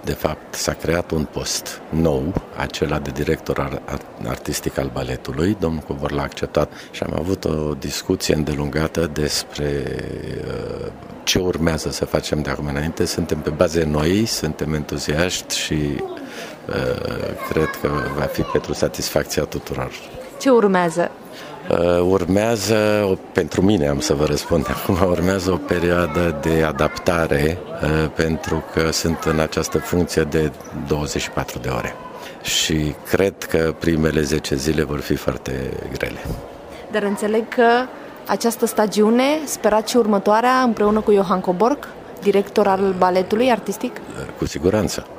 De fapt, s-a creat un post nou, acela de director artistic al baletului. Domnul Cobor l-a acceptat și am avut o discuție îndelungată despre ce urmează să facem de acum înainte. Suntem pe baze noi, suntem entuziaști și cred că va fi pentru satisfacția tuturor. Ce urmează? Urmează, pentru mine am să vă răspund acum, urmează o perioadă de adaptare pentru că sunt în această funcție de 24 de ore și cred că primele 10 zile vor fi foarte grele. Dar înțeleg că această stagiune, sperați și următoarea, împreună cu Johan Coborg, director al baletului artistic? Cu siguranță.